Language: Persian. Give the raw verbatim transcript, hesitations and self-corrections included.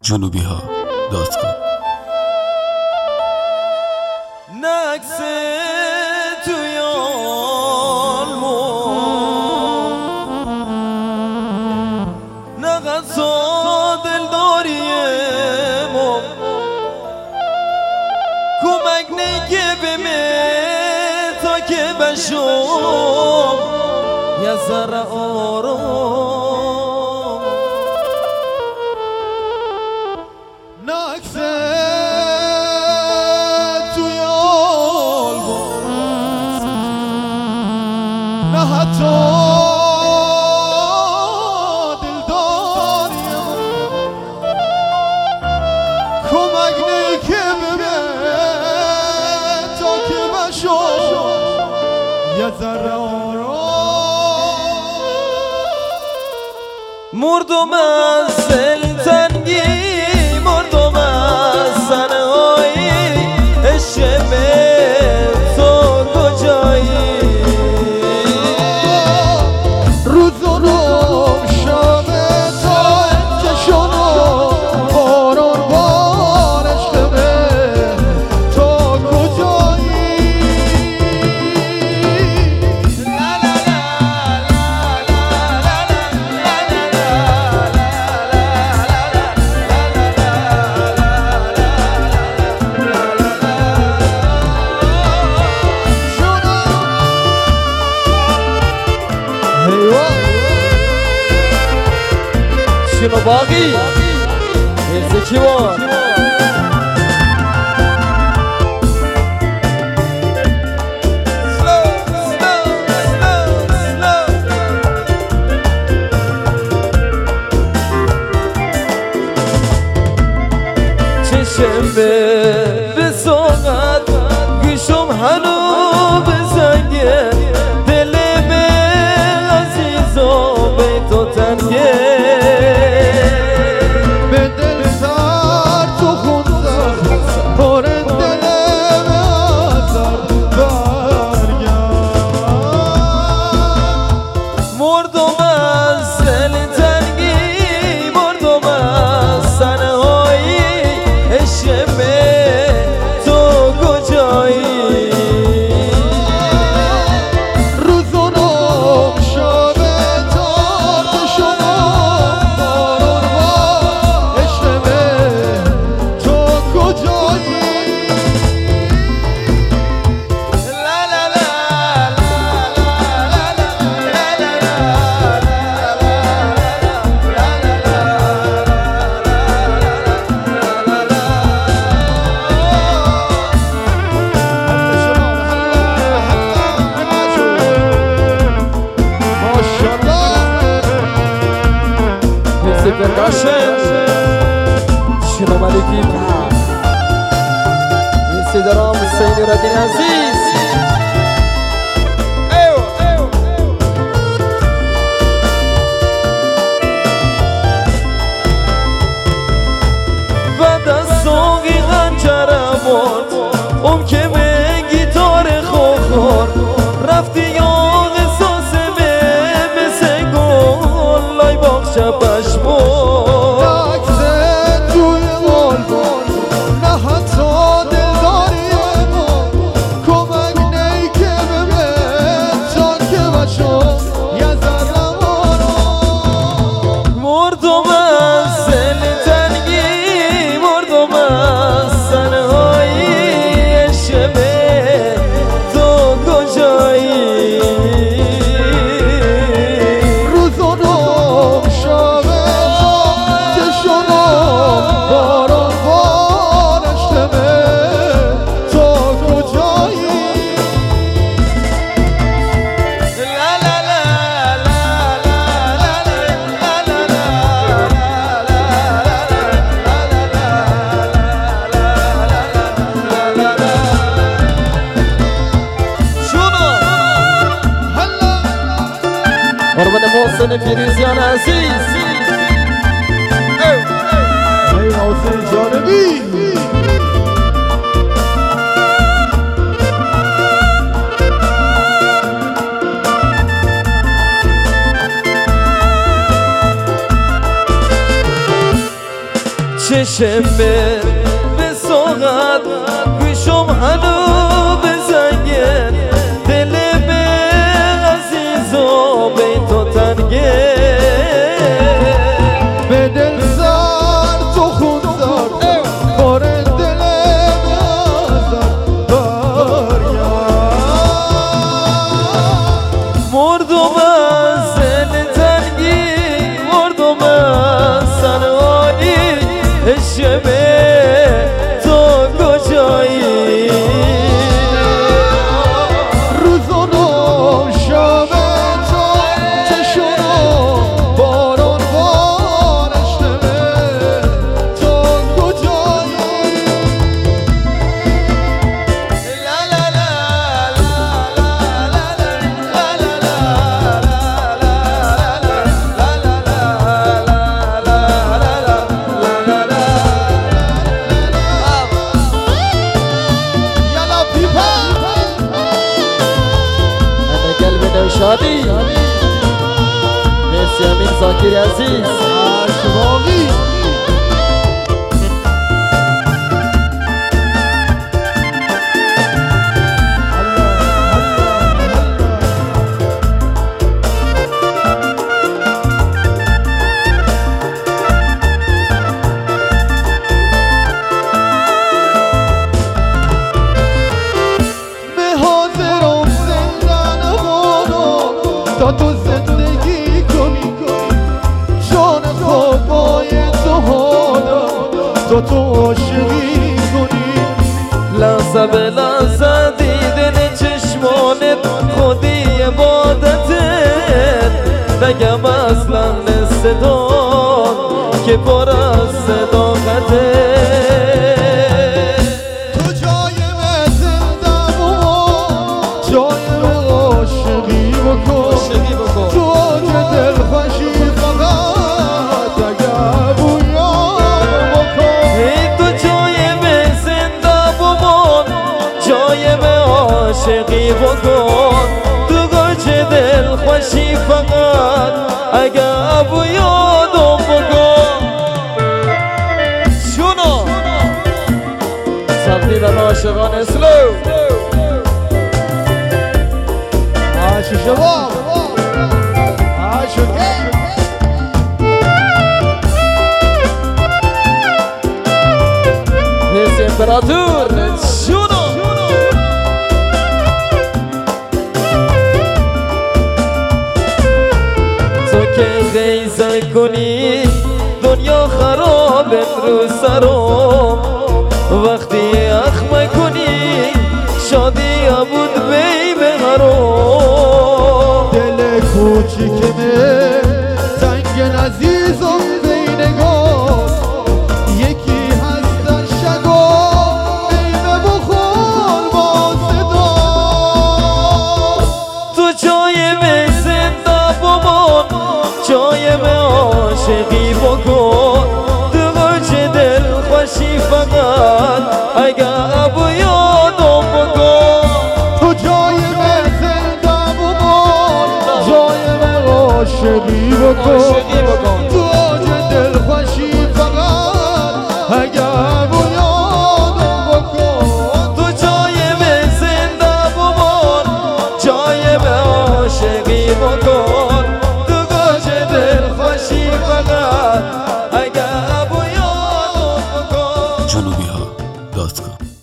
جنوبی ها دات کام. نکس توی آلمون نقص و دلداریمو کمک نگه بمه تا که بشم یه ذره آرام. نکس توی آلبوم نه حتی دلداریم کمک نگه بمه تا که بشم یه ذره آرام. مردم از دلتنگی مردم از سنهایی عشق تو کجایی روزونم شب تا که شنم باران بار عشق تو کجایی. شنو باقی مرسی کی بار چشم به ساقت گوشم هنو بزنگه دل به عزیزا به تو تنگه به دل سر تو خوندم پاره دلم ازم برگرد. مردم از دلتنگی مردم از سنهایی عشق تو کجایی روزونم شب تا که شنم باران بار عشق تو کجایی. لا لا لا پرکاشن شنو ملکی مرسی درام حسینی ردین عزیز ایو ایو بعد از ساقی خنجرمون اون که به گیتار خوخور رفتی یاد ساسمه مثل گل لای باخشه پشمون قربان محسن فیروزیان عزیز ای حسین جانبی چه چشم به به ساغت گوشم هنو به زنگه دل به عزیزا به تو تنگه به دل زر تو خون زر بار دل بزر برگرد مردم از دل تنگی مردم از سنایی شبه تو کجایی روزانم شب تو چشم باران بارش نمه تو کجایی لا لا لا لا لا لا شادی مرسی امین زاکری عزیز اشواقی تا تو زندگی کنی جان خوابای تو حالا تا تو عاشقی کنی لحظه به لحظه دیدن چشمانت خودی عبادتت نگم اصلا صدان که پر از صداقتت تو جای من زنده بمان جای من عاشقی بکن تو که دل خوشی فقط اگر بویان بکن ای تو جای من زنده بمان جای من عاشقی بکن تو گوچه دل خوشی فقط اگر بویادم بکن شونو سبتی در عاشقان اسلو عاشق شباب عاشق This امپراتور شونو تو که غیزه کنی دنیا خراب رو سرم وقتی اخم کنی شادی عبود بی بهرم دل کوچیکمه تنگ عزیزم بینگاه یکی هستن شگو بیمه بخور با صدا تو جای من زنده بمان جای من عاشقی بکن تو گوچه دل خوشی فقط اگر ابو یادم بکن تو جای من زنده بمان جای من عاشقی بکن تو آج دل خوشی فقط اگر بویادم بکن تو جای من زنده بمان جای من عاشقی بکن تو گوچه دل خوشی فقط اگر ابو یادم بکن جنوبی ها دات کام